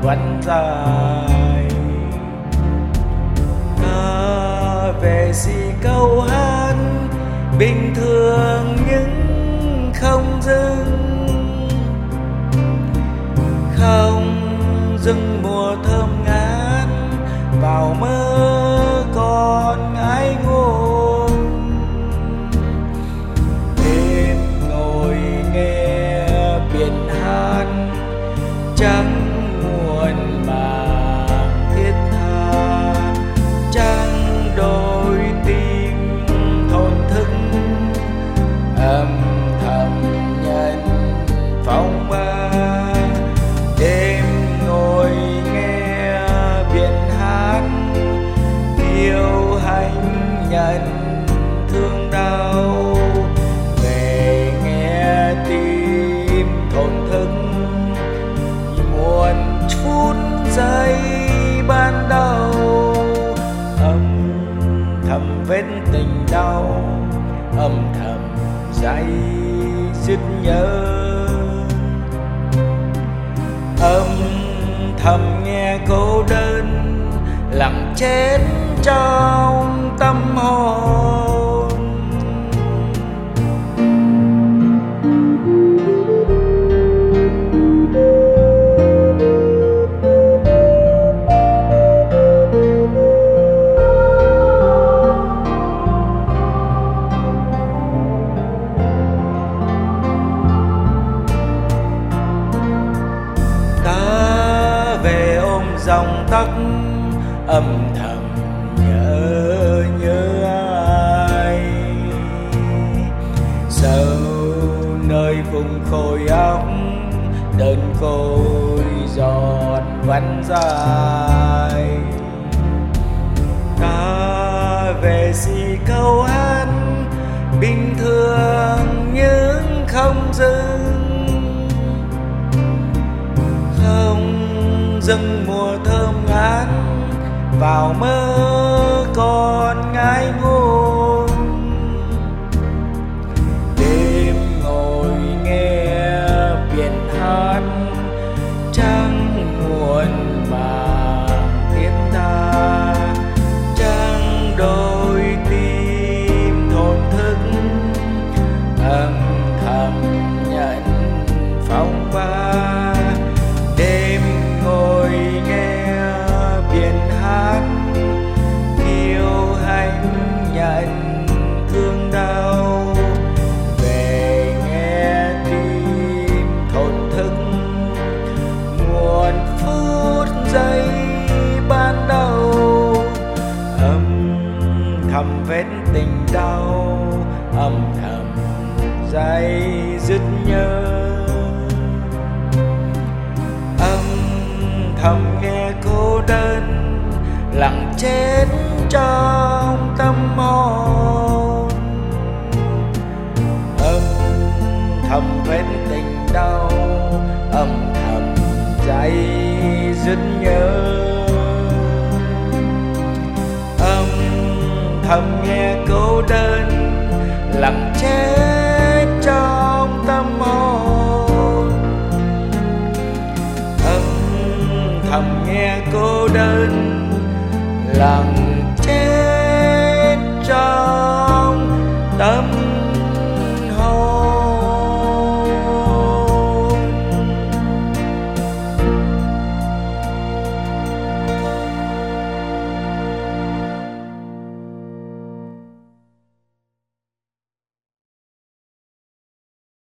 vẫn dài. Ta về gì câu hát bình thường nhưng không dừng, không dừng mùa thơm ngát vào mơ còn ái ngôn. Đêm ngồi nghe biển hát trắng muôn màng thiết tha, trắng đôi tim thổn thức âm thầm nhận phong ba. Đêm ngồi nghe biển hát kiêu hãnh nhận thương đau, về nghe tim thổn thức muôn phút giây ban đầu. Âm thầm vết tình đau, âm thầm dây dứt nhớ. Âm thầm nghe cô đơn lặng chết trong tâm hồn. Về ôm dòng tóc âm thầm nhớ ai, sâu nơi vùng khối óc đơn côi giọt vẫn dài. Ta về gì câu hát bình thường nhưng không dừng, không dừng mùa thơm ngát vào mơ còn ngái ngôn. Đêm ngồi nghe biển hát trăng muôn màng thiết tha, trăng đôi tim thổn thức âm thầm nhận phong ba. Đêm ngồi nghe biển hát kiêu hãnh nhận thương đau, về nghe tim thổn thức muôn phút giây ban đầu. Âm thầm vết tình đau, âm thầm dây dứt nhớ. Thầm nghe cô đơn lặng chết trong tâm hồn. Âm thầm vết tình đau, âm thầm dây dứt nhớ. Âm thầm nghe cô đơn lặng chết trong tâm hồn. Thầm nghe cô đơn lặng